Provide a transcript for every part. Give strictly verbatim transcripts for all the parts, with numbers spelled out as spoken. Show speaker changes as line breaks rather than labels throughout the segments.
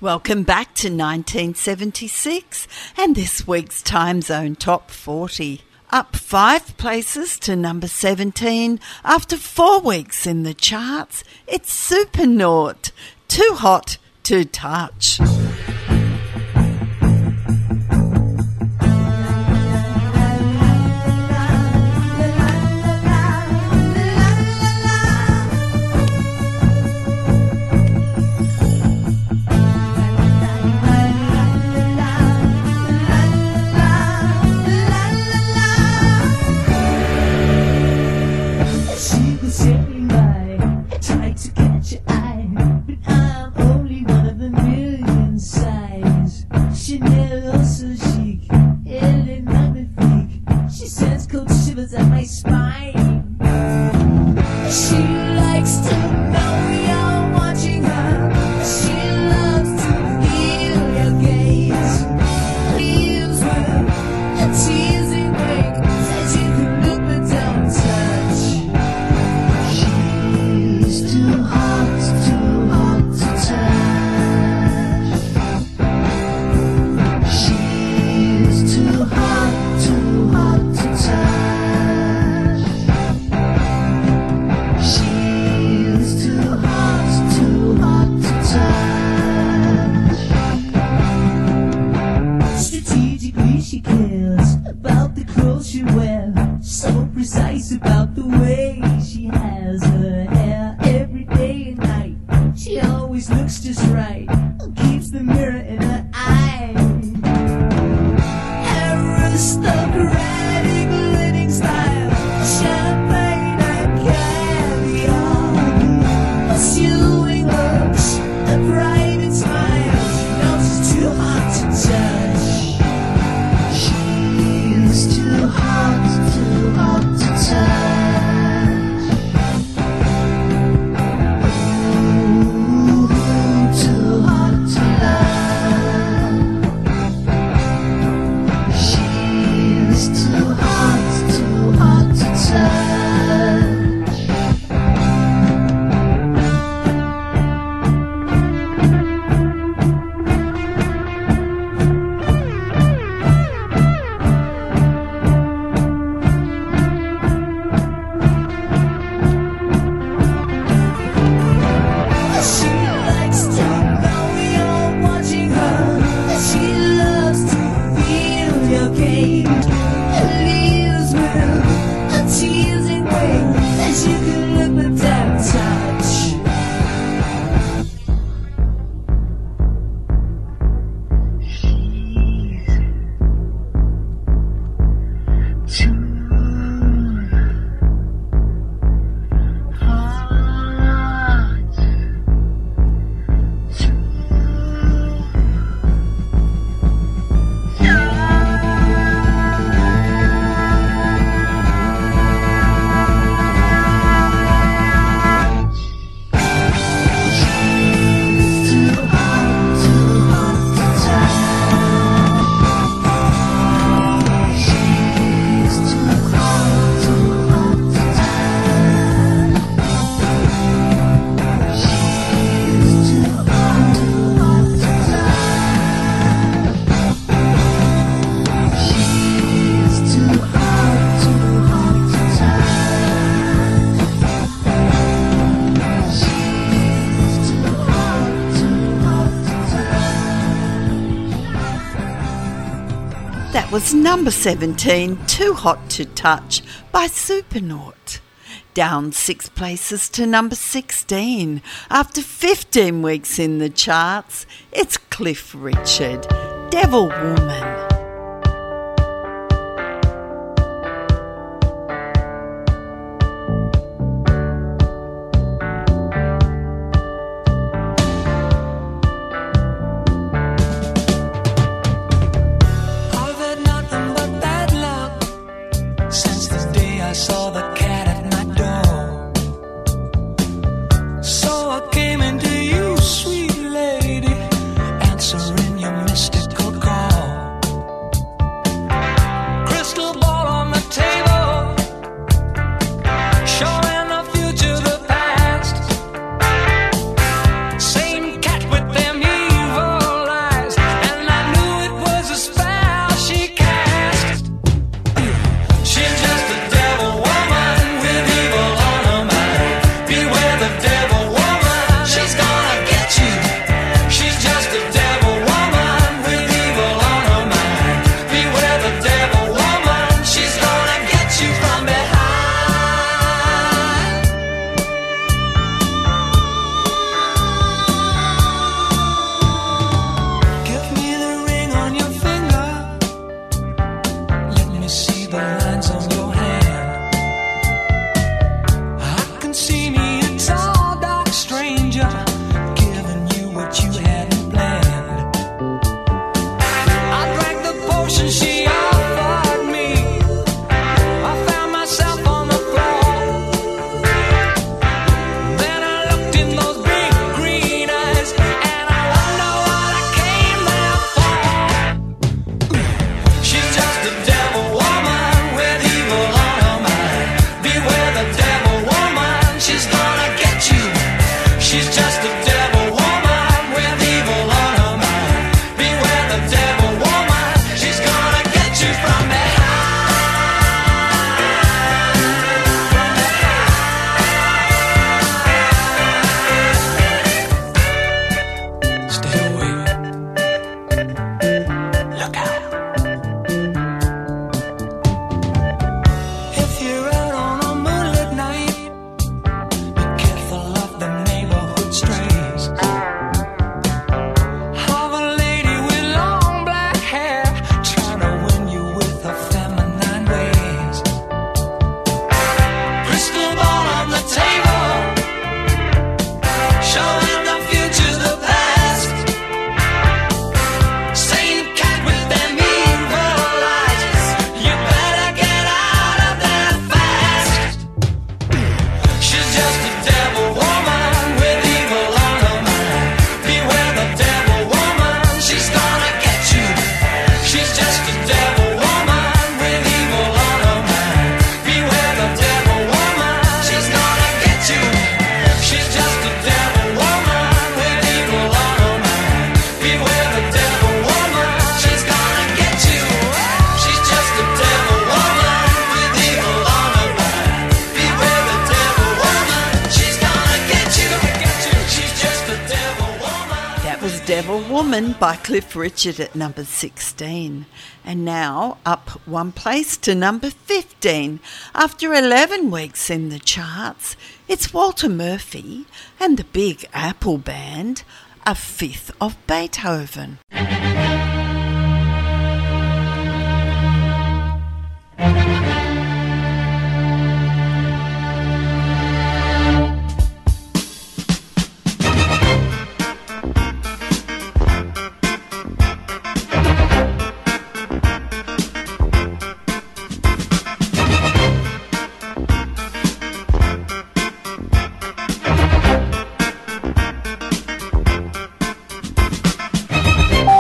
Welcome back to nineteen seventy-six and this week's Time Zone Top forty. Up five places to number seventeen after four weeks in the charts, it's Supernaut, Too Hot to Touch.
At my spine, she likes to know you're watching her. She loves to feel your gaze. Leaves with a teasing wink, says you can look but don't touch. She's too hot, too hot to touch. She's too hot, too hot to touch. She cares about the clothes she wears, so precise about the way she has her hair. Every day and night, she always looks just right, keeps the mirror in her eye. Aristocratic living style, champagne and caviar, pursuing looks, a private smile. She knows it's too hot to touch. Too hot, too hot to touch. Ooh, too hot to love. She's too hot, too hot to touch.
That was number seventeen, Too Hot to Touch by Supernaut. Down six places to number sixteen. After fifteen weeks in the charts, it's Cliff Richard, Devil Woman.
Sweet lady, answering your mystical call.
Little Woman by Cliff Richard at number sixteen. And now up one place to number fifteen. After eleven weeks in the charts, it's Walter Murphy and the Big Apple Band, A Fifth of Beethoven.
Thank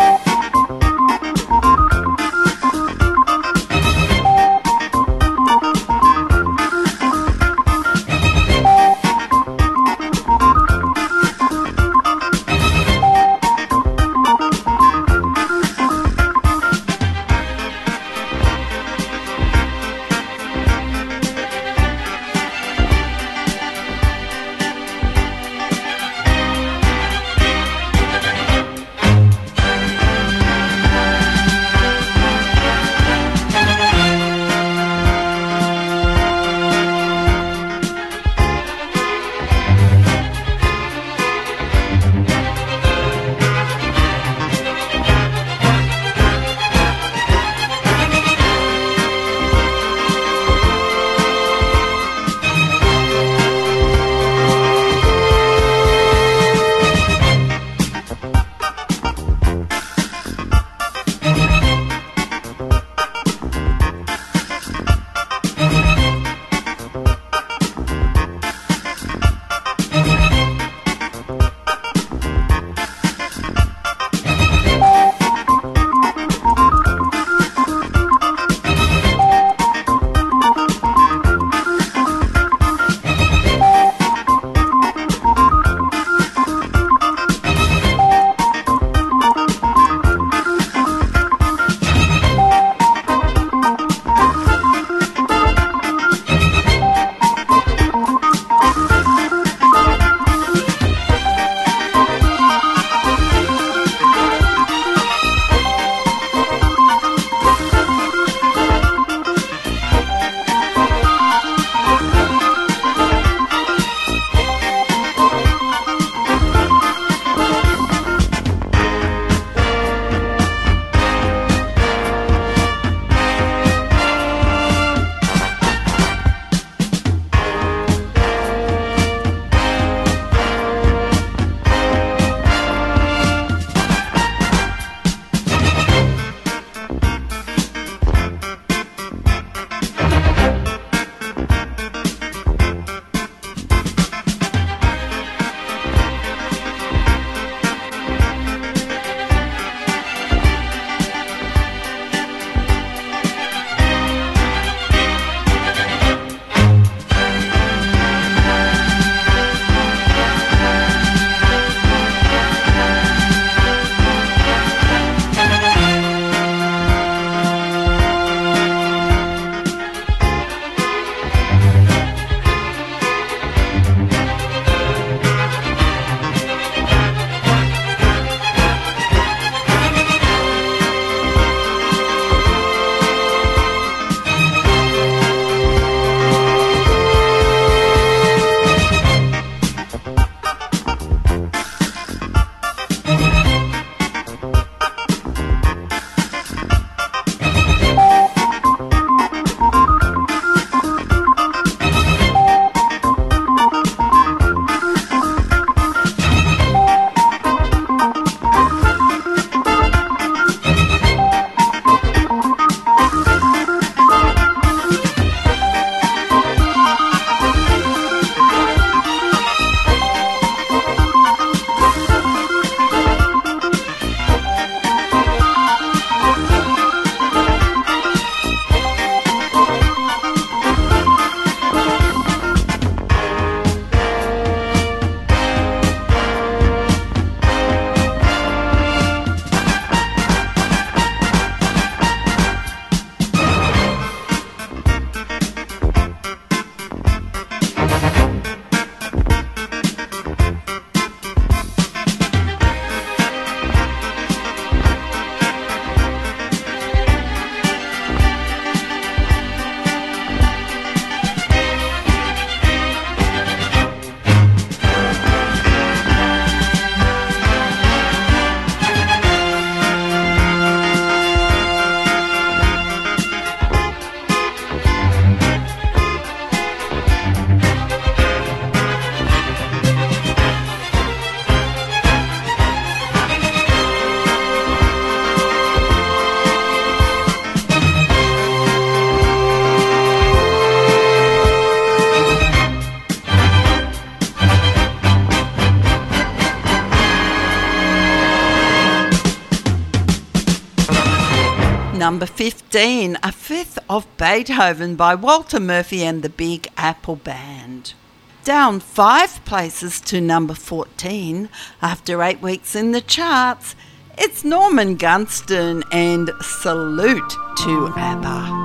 number fifteen, A Fifth of Beethoven by Walter Murphy and the Big Apple Band. Down five places to number fourteen, after eight weeks in the charts, it's Norman Gunston and Salute to ABBA.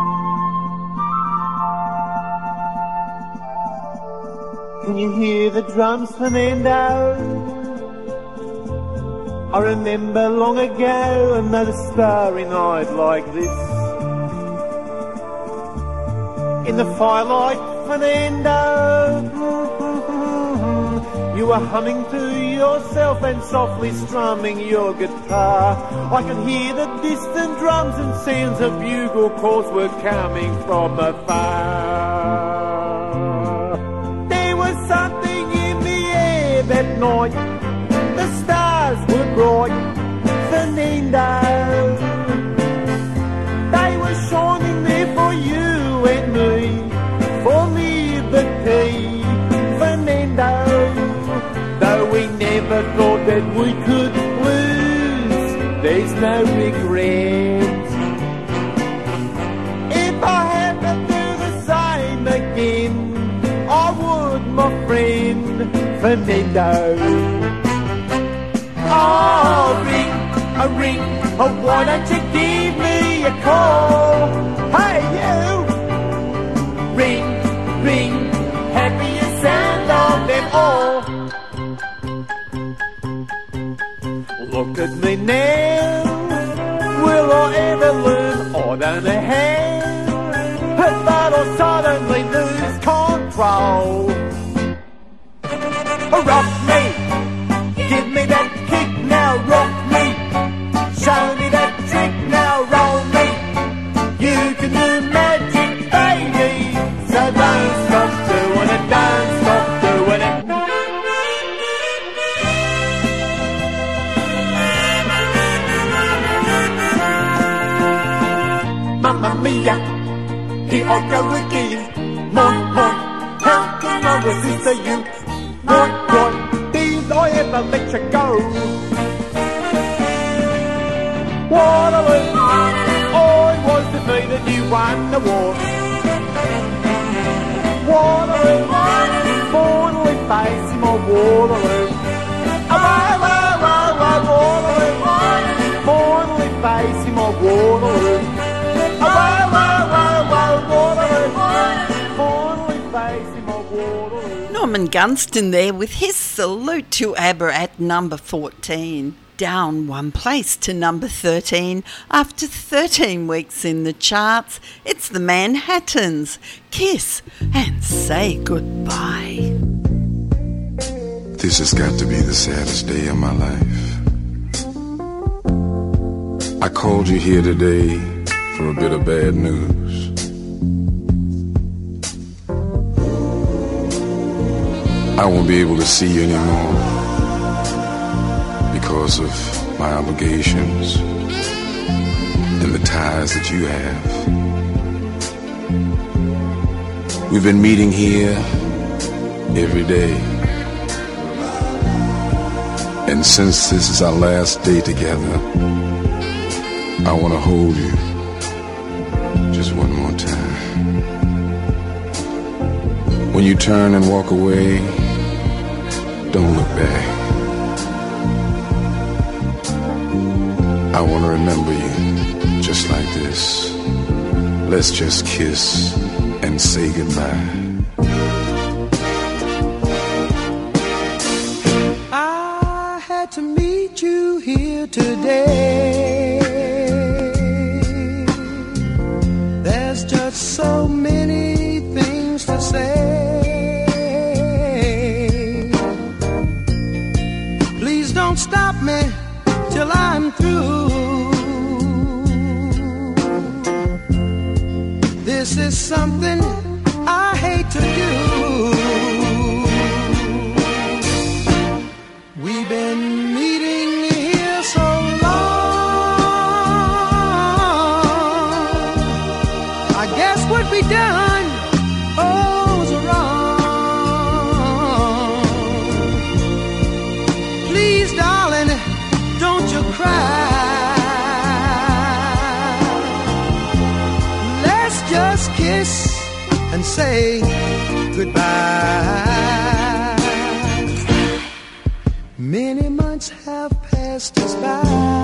Can you hear the drums, Fernando? I remember long ago another starry night like this. In the firelight, Fernando, you were humming to yourself and softly strumming your guitar. I could hear the distant drums and sounds of bugle calls were coming from afar. Something in the air that night, the stars were bright, Fernando. They were shining there for you and me, for liberty, Fernando. Though we never thought that we could lose, there's no regret. If I had to do the same again, I would, my friend, Fernando. Oh, ring, a ring, oh, why don't you give me a call? Hey, you! Ring, ring, happiest sound of them all. Look at me now, will I ever learn? I don't know how, but I'll suddenly lose control. Rock me, give me that kick now, rock me. Show me that trick now, roll me. You can do magic, baby, so don't stop doing it, don't stop doing it. Mamma mia, here I go again. Mon, mon, how can I resist you? What, what, did I ever let you go? Waterloo, I was defeated, you won the war. Waterloo, finally facing my Waterloo. Oh, oh, oh, oh, oh, Waterloo, finally facing my Waterloo. Oh, oh, oh, oh, oh, Waterloo, finally facing my Waterloo.
Norman Gunston there with his Salute to ABBA at number fourteen. Down one place to number thirteen after thirteen weeks in the charts. It's the Manhattans. Kiss and say goodbye.
This has got to be the saddest day of my life. I called you here today for a bit of bad news. I won't be able to see you anymore because of my obligations and the ties that you have. We've been meeting here every day, and since this is our last day together, I want to hold you just one more time. When you turn and walk away, don't look back. I want to remember you just like this. Let's just kiss and say goodbye.
I had to meet you here today. There's just so many things to say. Please don't stop me till I'm through. This is something I hate to do. We've been meeting here so long. I guess what we done, oh, was wrong. Please, darling, don't you cry. say goodbye. Many months have passed us by.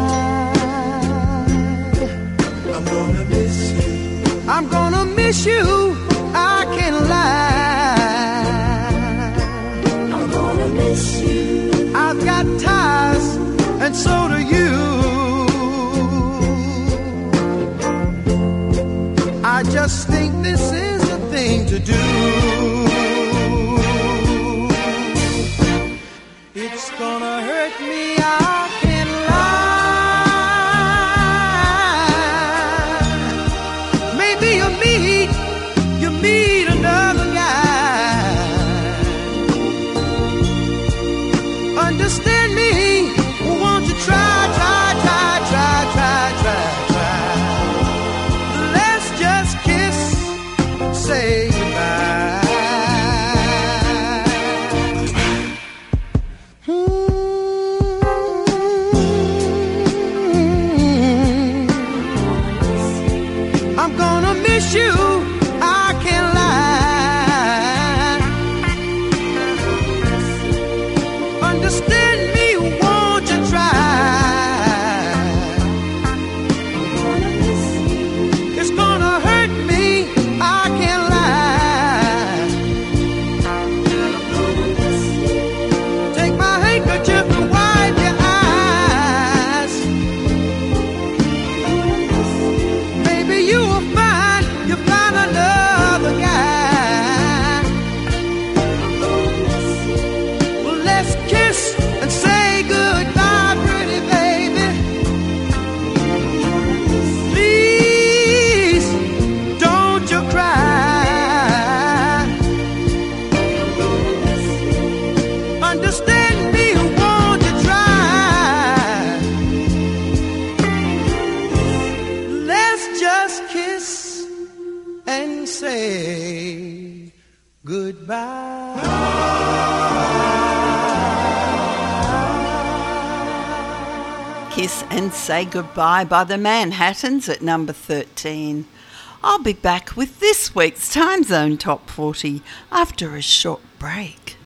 I'm gonna miss you. I'm gonna miss you. I can't lie. I'm gonna miss you. I've got ties, and so do you. I just think this is the thing to do. It's gonna hurt me, I can't lie. Maybe you meet, you meet another guy. Understand me, won't you try, try, try, try, try, try, try. Let's just kiss, say goodbye. I'm gonna miss you, I can't lie. Understand me, won't you try? It's gonna hurt me, I can't lie. Take my handkerchief and wipe your eyes. Maybe you will find, you find another guy. Well, let's kiss and say goodbye, pretty baby. Please, don't you cry. Understand me, won't you try? Let's just kiss and say goodbye.
Kiss and Say Goodbye by the Manhattans at number thirteen. I'll be back with this week's Time Zone Top forty after a short break.